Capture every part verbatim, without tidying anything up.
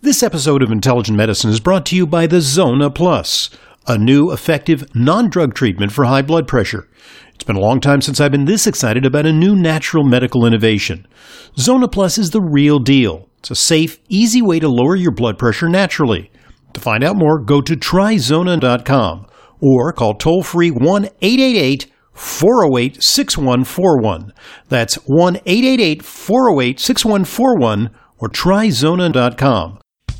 This episode of Intelligent Medicine is brought to you by the Zona Plus, a new, effective, non-drug treatment for high blood pressure. It's been a long time since I've been this excited about a new natural medical innovation. Zona Plus is the real deal. It's a safe, easy way to lower your blood pressure naturally. To find out more, go to try zona dot com or call toll-free one eight eight eight, four oh eight, six one four one. That's one eight eight eight, four oh eight, six one four one or try zona dot com.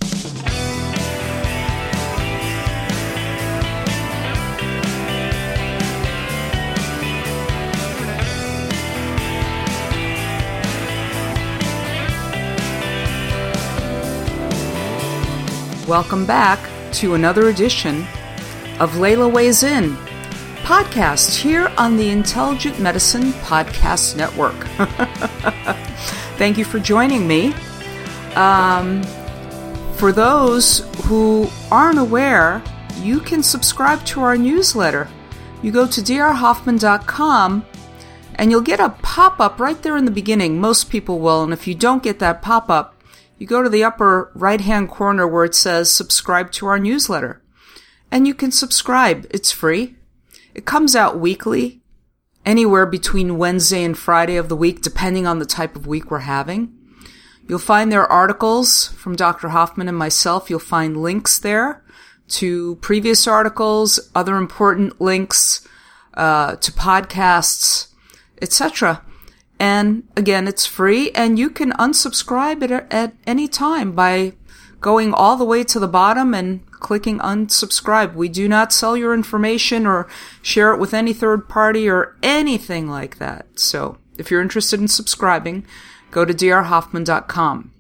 Welcome back to another edition of Layla Weighs In podcast here on the Intelligent Medicine Podcast Network. Thank you for joining me. Um, for those who aren't aware, you can subscribe to our newsletter. You go to d r hoffman dot com and you'll get a pop-up right there in the beginning. Most people will, and if you don't get that pop-up, you go to the upper right-hand corner where it says subscribe to our newsletter. And you can subscribe. It's free. It comes out weekly, anywhere between Wednesday and Friday of the week, depending on the type of week we're having. You'll find there articles from Doctor Hoffman and myself. You'll find links there to previous articles, other important links uh, to podcasts, et cetera. And again, it's free, and you can unsubscribe at, at any time by going all the way to the bottom and clicking unsubscribe. We do not sell your information or share it with any third party or anything like that. So if you're interested in subscribing, go to d r hoffman dot com.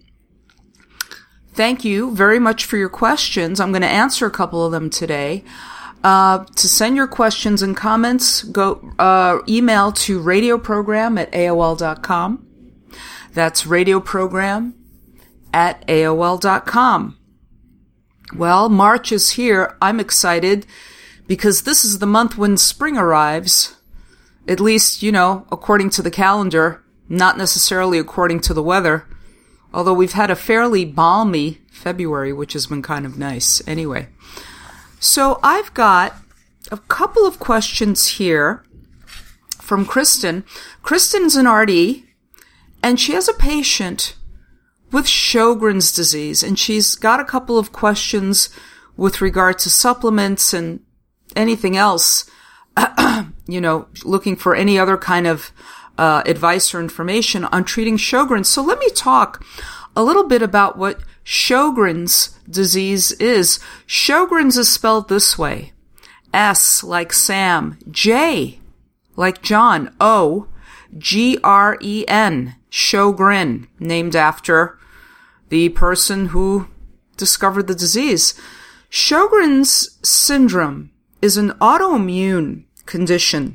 Thank you very much for your questions. I'm going to answer a couple of them today. Uh, to send your questions and comments, go uh, email to radioprogram at a o l dot com. That's radioprogram at a o l dot com. Well, March is here. I'm excited because this is the month when spring arrives. At least, you know, according to the calendar, not necessarily according to the weather. Although we've had a fairly balmy February, which has been kind of nice. Anyway. So I've got a couple of questions here from Kristen. Kristen's an R D, and she has a patient with Sjogren's disease, and she's got a couple of questions with regard to supplements and anything else, you know, looking for any other kind of uh, advice or information on treating Sjogren's. So let me talk a little bit about what Sjogren's disease is. Sjogren's is spelled this way. S like Sam, J like John, O, G R E N, Sjogren, named after the person who discovered the disease. Sjogren's syndrome is an autoimmune condition.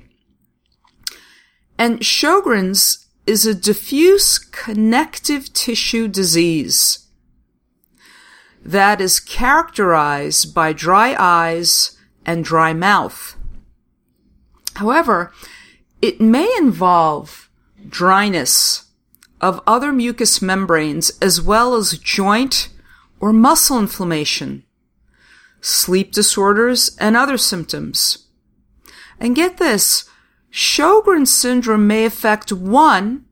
And Sjogren's is a diffuse connective tissue disease that is characterized by dry eyes and dry mouth. However, it may involve dryness of other mucous membranes as well as joint or muscle inflammation, sleep disorders, and other symptoms. And get this, Sjogren's syndrome may affect one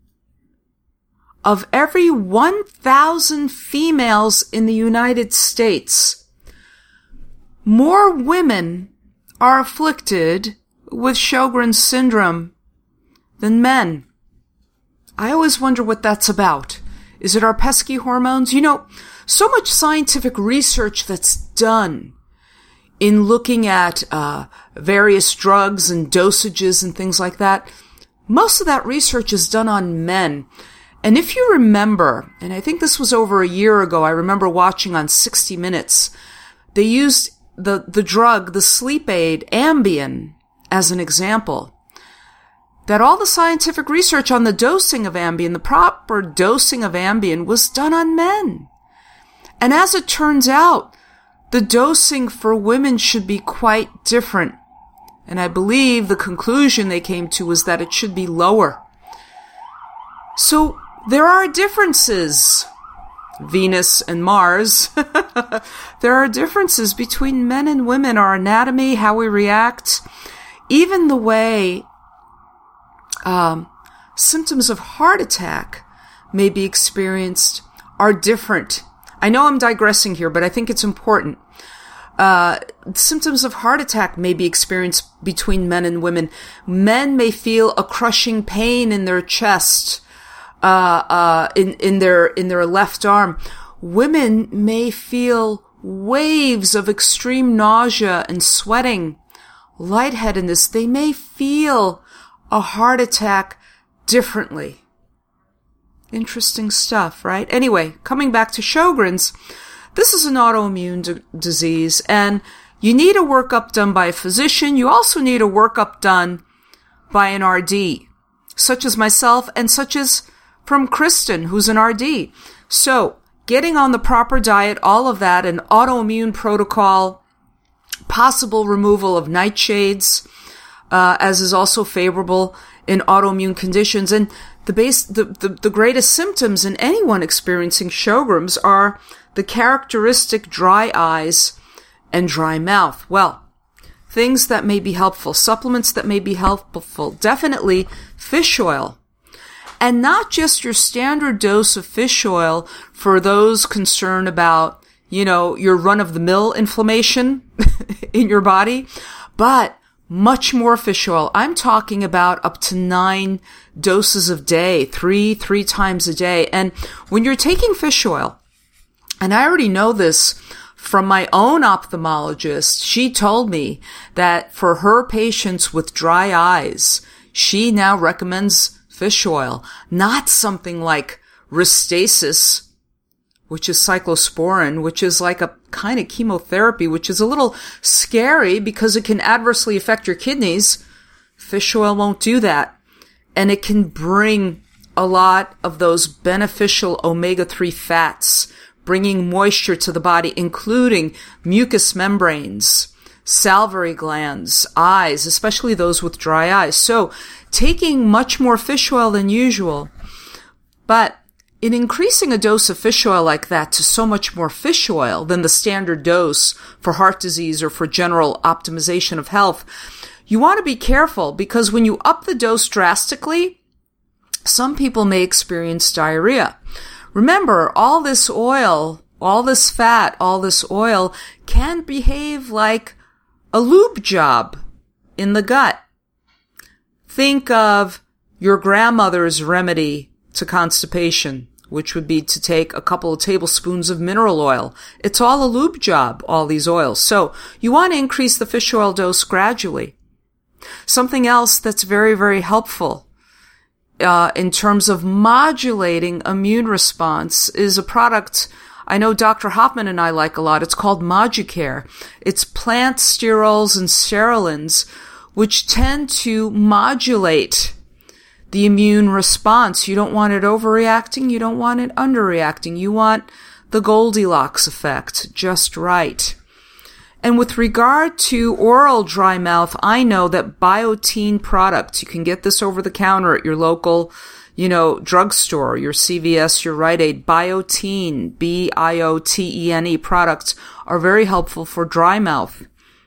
of every one thousand females in the United States. More women are afflicted with Sjogren's syndrome than men. I always wonder what that's about. Is it our pesky hormones? You know, so much scientific research that's done in looking at uh various drugs and dosages and things like that. Most of that research is done on men. And if you remember, and I think this was over a year ago, I remember watching on sixty minutes, they used the, the drug, the sleep aid, Ambien, as an example. That all the scientific research on the dosing of Ambien, the proper dosing of Ambien, was done on men. And as it turns out, the dosing for women should be quite different. And I believe the conclusion they came to was that it should be lower. So there are differences Venus and Mars. There are differences between men and women, our anatomy, how we react, even the way um, symptoms of heart attack may be experienced are different. I know I'm digressing here, but I think it's important. Uh, symptoms of heart attack may be experienced between men and women. Men may feel a crushing pain in their chest, uh, uh, in, in their, in their left arm. Women may feel waves of extreme nausea and sweating, lightheadedness. They may feel a heart attack differently. Interesting stuff, right? Anyway, coming back to Sjogren's, this is an autoimmune d- disease, and you need a workup done by a physician. You also need a workup done by an R D, such as myself and such as from Kristen, who's an R D. So, getting on the proper diet, all of that, an autoimmune protocol, possible removal of nightshades, uh, as is also favorable in autoimmune conditions. And the base, the, the, the greatest symptoms in anyone experiencing Sjogren's are the characteristic dry eyes and dry mouth. Well, things that may be helpful, supplements that may be helpful, definitely fish oil. And not just your standard dose of fish oil for those concerned about, you know, your run-of-the-mill inflammation in your body, but much more fish oil. I'm talking about up to nine doses a day, three, three times a day. And when you're taking fish oil, and I already know this from my own ophthalmologist, she told me that for her patients with dry eyes, she now recommends fish oil, not something like Restasis, which is cyclosporin, which is like a kind of chemotherapy, which is a little scary because it can adversely affect your kidneys. Fish oil won't do that. And it can bring a lot of those beneficial omega three fats, bringing moisture to the body, including mucous membranes, salivary glands, eyes, especially those with dry eyes. So taking much more fish oil than usual. But in increasing a dose of fish oil like that to so much more fish oil than the standard dose for heart disease or for general optimization of health, you want to be careful because when you up the dose drastically, some people may experience diarrhea. Remember, all this oil, all this fat, all this oil can behave like a lube job in the gut. Think of your grandmother's remedy to constipation, which would be to take a couple of tablespoons of mineral oil. It's all a lube job, all these oils. So you want to increase the fish oil dose gradually. Something else that's very, very helpful Uh, in terms of modulating immune response is a product I know Doctor Hoffman and I like a lot. It's called Moducare. It's plant sterols and sterolins, which tend to modulate the immune response. You don't want it overreacting. You don't want it underreacting. You want the Goldilocks effect, just right. And with regard to oral dry mouth, I know that Biotene products, you can get this over the counter at your local, you know, drugstore, your C V S, your Rite Aid. Biotene, B I O T E N E products are very helpful for dry mouth.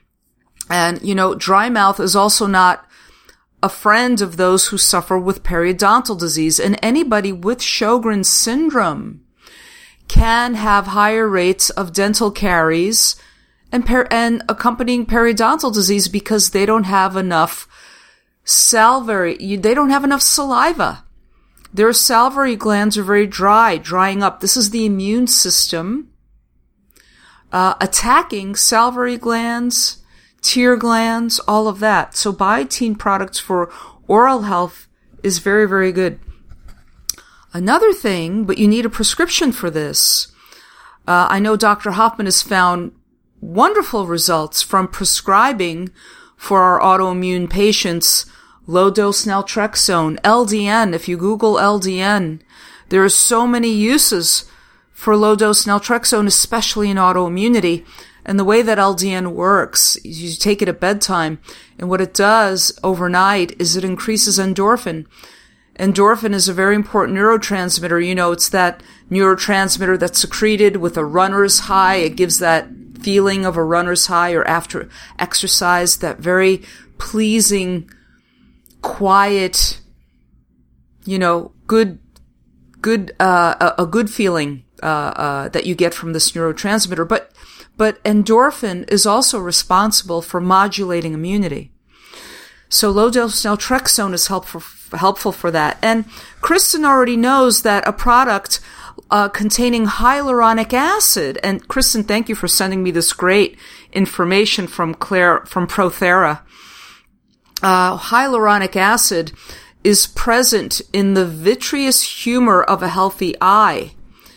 And, you know, dry mouth is also not a friend of those who suffer with periodontal disease. And anybody with Sjogren's syndrome can have higher rates of dental caries and, per- and accompanying periodontal disease because they don't have enough salivary, they don't have enough saliva. Their salivary glands are very dry, drying up. This is the immune system uh, attacking salivary glands, tear glands, all of that. So Biotene products for oral health is very, very good. Another thing, but you need a prescription for this. Uh, I know Doctor Hoffman has found wonderful results from prescribing for our autoimmune patients low-dose naltrexone, L D N. If you Google L D N, there are so many uses for low-dose naltrexone, especially in autoimmunity. And the way that L D N works, you take it at bedtime, and what it does overnight is it increases endorphin. Endorphin is a very important neurotransmitter. You know, it's that neurotransmitter that's secreted with a runner's high. It gives that feeling of a runner's high, or after exercise, that very pleasing, quiet, you know, good, good, uh, a, a good feeling, uh, uh, that you get from this neurotransmitter. But, but endorphin is also responsible for modulating immunity. So low-dose naltrexone is helpful, helpful for that. And Kristen already knows that a product uh, containing hyaluronic acid, and Kristen, thank you for sending me this great information from Claire, from Prothera. Uh, hyaluronic acid is present in the vitreous humor of a healthy eye.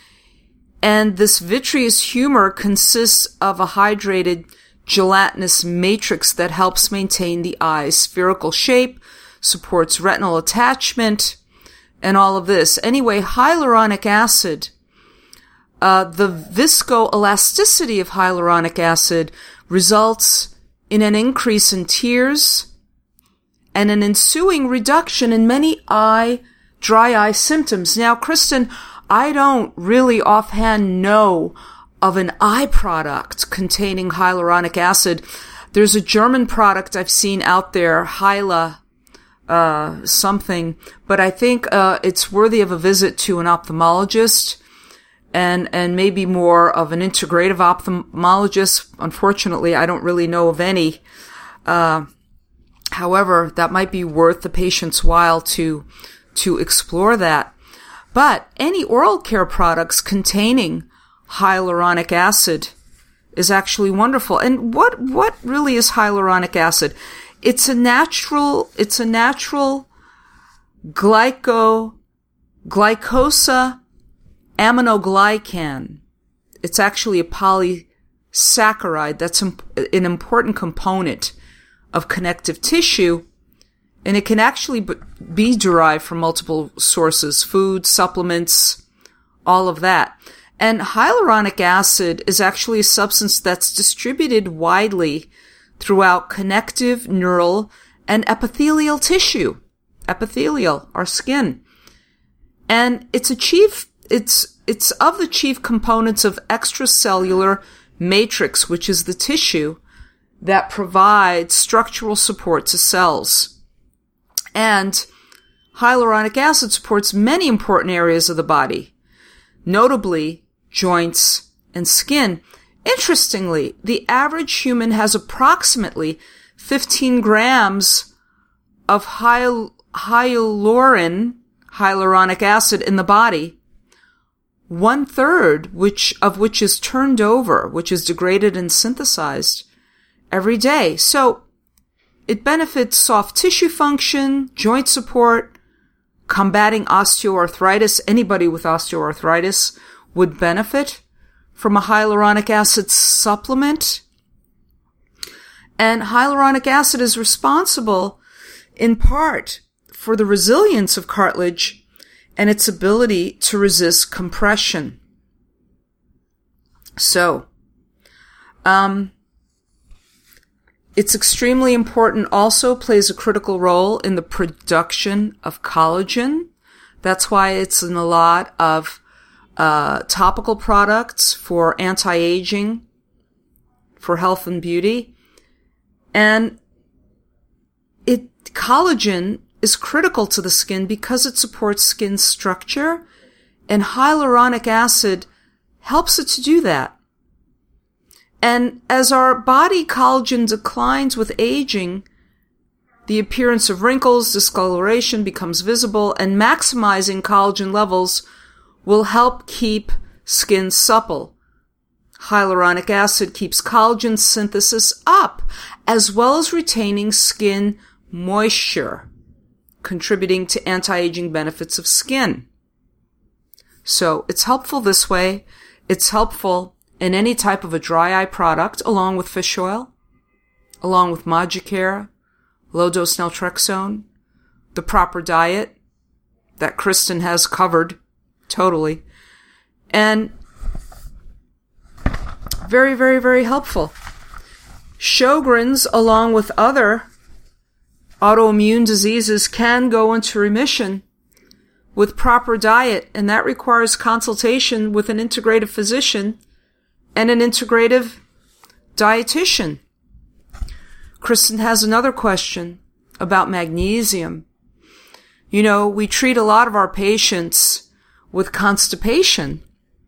And this vitreous humor consists of a hydrated gelatinous matrix that helps maintain the eye's spherical shape, supports retinal attachment, and all of this. Anyway, hyaluronic acid, uh, the viscoelasticity of hyaluronic acid results in an increase in tears and an ensuing reduction in many eye, dry eye symptoms. Now, Kristen, I don't really offhand know of an eye product containing hyaluronic acid. There's a German product I've seen out there, Hyla, uh, something, but I think, uh, it's worthy of a visit to an ophthalmologist and, and maybe more of an integrative ophthalmologist. Unfortunately, I don't really know of any. Uh, however, that might be worth the patient's while to, to explore that. But any oral care products containing hyaluronic acid is actually wonderful. And what, what really is hyaluronic acid? It's a natural, it's a natural glyco, glycosa aminoglycan. It's actually a polysaccharide that's an important component of connective tissue. And it can actually be derived from multiple sources, food, supplements, all of that. And hyaluronic acid is actually a substance that's distributed widely throughout connective, neural, and epithelial tissue. Epithelial, our skin. And it's a chief, it's, it's of the chief components of extracellular matrix, which is the tissue that provides structural support to cells. And hyaluronic acid supports many important areas of the body, notably joints and skin. Interestingly, the average human has approximately fifteen grams of hyal- hyaluron, hyaluronic acid in the body, one third which of which is turned over, which is degraded and synthesized every day. So it benefits soft tissue function, joint support, combating osteoarthritis. Anybody with osteoarthritis would benefit from a hyaluronic acid supplement. And hyaluronic acid is responsible in part for the resilience of cartilage and its ability to resist compression. So, um, it's extremely important, also plays a critical role in the production of collagen. That's why it's in a lot of uh topical products for anti-aging, for health and beauty. And it collagen is critical to the skin because it supports skin structure, and hyaluronic acid helps it to do that. And as our body collagen declines with aging, the appearance of wrinkles, discoloration becomes visible, and maximizing collagen levels will help keep skin supple. Hyaluronic acid keeps collagen synthesis up, as well as retaining skin moisture, contributing to anti-aging benefits of skin. So it's helpful this way. It's helpful in any type of a dry eye product, along with fish oil, along with Moducare, low-dose naltrexone, the proper diet that Kristen has covered totally, and very, very, very helpful. Sjogren's, along with other autoimmune diseases, can go into remission with proper diet, and that requires consultation with an integrative physician and an integrative dietitian. Kristen has another question about magnesium. You know, we treat a lot of our patients with constipation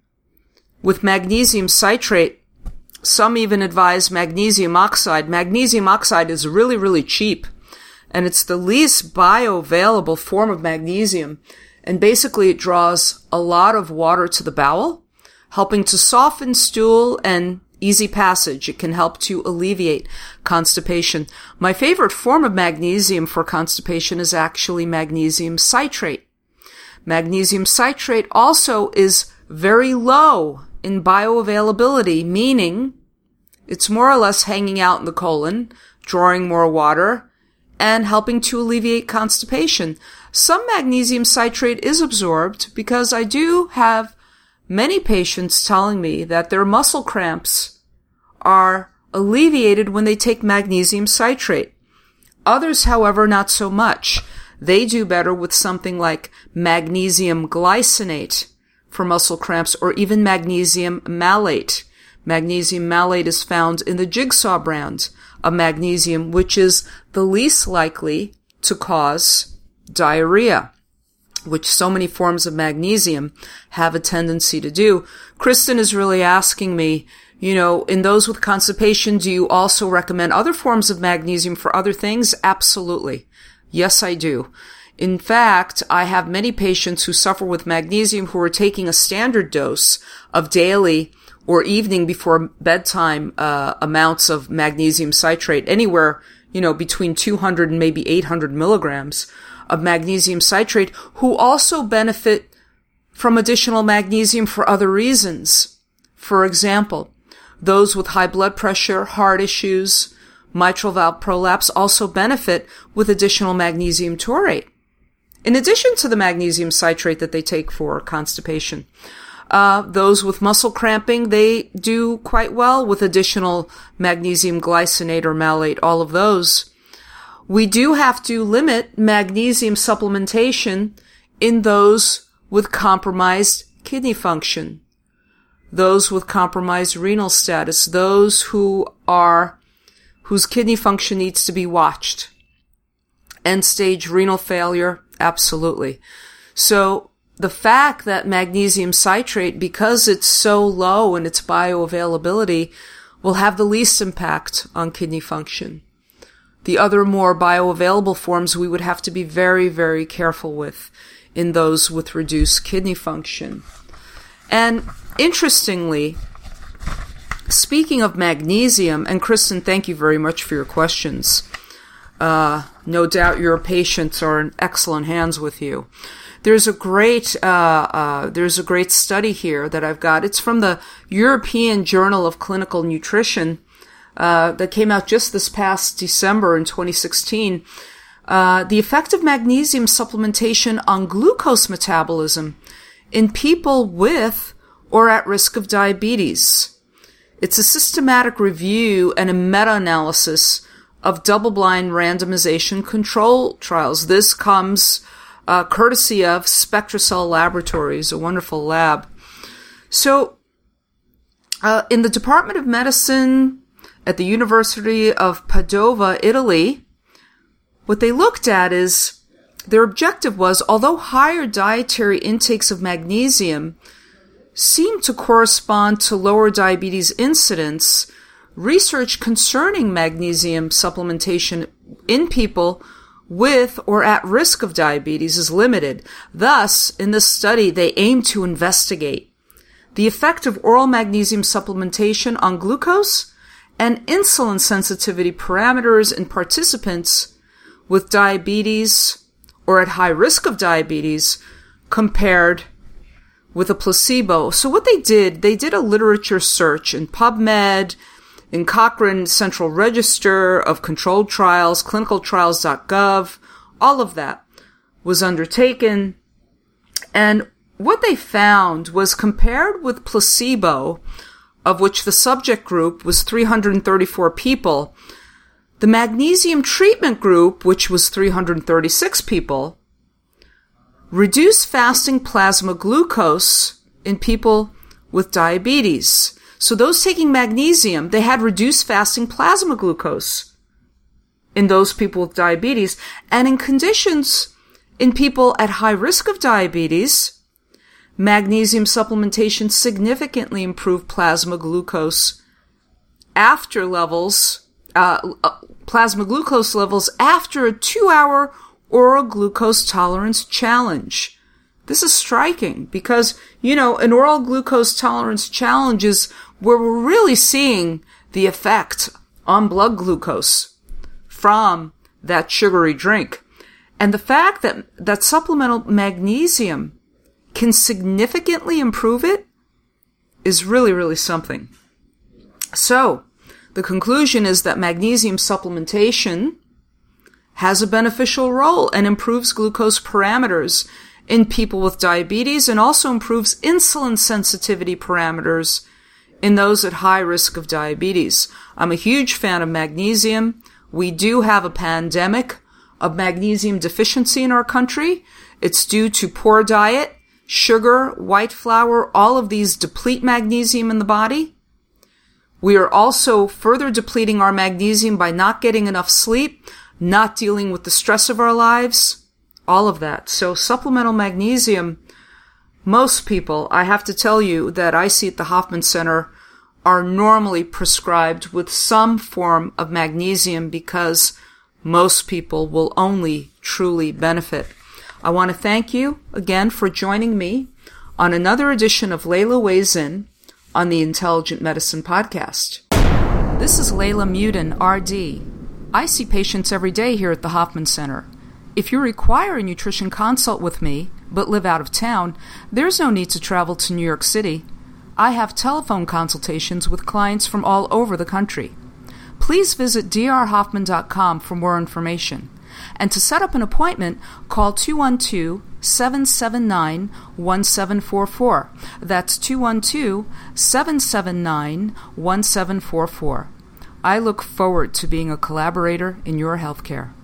with magnesium citrate. Some even advise magnesium oxide. Magnesium oxide is really, really cheap, and it's the least bioavailable form of magnesium. And basically it draws a lot of water to the bowel, helping to soften stool and easy passage. It can help to alleviate constipation. My favorite form of magnesium for constipation is actually magnesium citrate. Magnesium citrate also is very low in bioavailability, meaning it's more or less hanging out in the colon, drawing more water, and helping to alleviate constipation. Some magnesium citrate is absorbed because I do have many patients telling me that their muscle cramps are alleviated when they take magnesium citrate. Others, however, not so much. They do better with something like magnesium glycinate for muscle cramps, or even magnesium malate. Magnesium malate is found in the Jigsaw brand of magnesium, which is the least likely to cause diarrhea, which so many forms of magnesium have a tendency to do. Kristen is really asking me, you know, in those with constipation, do you also recommend other forms of magnesium for other things? Absolutely. Yes, I do. In fact, I have many patients who suffer with magnesium who are taking a standard dose of daily or evening before bedtime uh, amounts of magnesium citrate, anywhere, you know, between two hundred and maybe eight hundred milligrams of magnesium citrate, who also benefit from additional magnesium for other reasons. For example, those with high blood pressure, heart issues, mitral valve prolapse also benefit with additional magnesium taurate, in addition to the magnesium citrate that they take for constipation. Uh, those with muscle cramping, they do quite well with additional magnesium glycinate or malate, all of those. We do have to limit magnesium supplementation in those with compromised kidney function, those with compromised renal status, those who are, whose kidney function needs to be watched. End-stage renal failure, absolutely. So the fact that magnesium citrate, because it's so low in its bioavailability, will have the least impact on kidney function. The other more bioavailable forms we would have to be very, very careful with in those with reduced kidney function. And interestingly, speaking of magnesium, and Kristen, thank you very much for your questions. Uh, no doubt your patients are in excellent hands with you. There's a great, uh, uh, there's a great study here that I've got. It's from the European Journal of Clinical Nutrition, uh, that came out just this past December in twenty sixteen. Uh, the effect of magnesium supplementation on glucose metabolism in people with or at risk of diabetes. It's a systematic review and a meta-analysis of double-blind randomization control trials. This comes uh, courtesy of SpectraCell Laboratories, a wonderful lab. So, uh, in the Department of Medicine at the University of Padova, Italy, what they looked at is their objective was, although higher dietary intakes of magnesium seem to correspond to lower diabetes incidence, research concerning magnesium supplementation in people with or at risk of diabetes is limited. Thus, in this study, they aim to investigate the effect of oral magnesium supplementation on glucose and insulin sensitivity parameters in participants with diabetes or at high risk of diabetes compared with a placebo. So what they did, they did a literature search in PubMed, in Cochrane Central Register of Controlled Trials, clinical trials dot gov, all of that was undertaken. And what they found was, compared with placebo, of which the subject group was three hundred thirty-four people, the magnesium treatment group, which was three hundred thirty-six people, reduce fasting plasma glucose in people with diabetes. So those taking magnesium, they had reduced fasting plasma glucose in those people with diabetes. And in conditions in people at high risk of diabetes, magnesium supplementation significantly improved plasma glucose after levels, uh, plasma glucose levels after a two-hour oral glucose tolerance challenge. This is striking because, you know, an oral glucose tolerance challenge is where we're really seeing the effect on blood glucose from that sugary drink. And the fact that, that supplemental magnesium can significantly improve it is really, really something. So, the conclusion is that magnesium supplementation has a beneficial role and improves glucose parameters in people with diabetes and also improves insulin sensitivity parameters in those at high risk of diabetes. I'm a huge fan of magnesium. We do have a pandemic of magnesium deficiency in our country. It's due to poor diet, sugar, white flour, all of these deplete magnesium in the body. We are also further depleting our magnesium by not getting enough sleep, not dealing with the stress of our lives, all of that. So supplemental magnesium, most people, I have to tell you that I see at the Hoffman Center, are normally prescribed with some form of magnesium because most people will only truly benefit. I want to thank you again for joining me on another edition of Layla Weighs In on the Intelligent Medicine Podcast. This is Layla Muden, R D. I see patients every day here at the Hoffman Center. If you require a nutrition consult with me, but live out of town, there's no need to travel to New York City. I have telephone consultations with clients from all over the country. Please visit d r hoffman dot com for more information. And to set up an appointment, call two one two, seven seven nine, one seven four four. That's two one two, seven seven nine, one seven four four. I look forward to being a collaborator in your healthcare.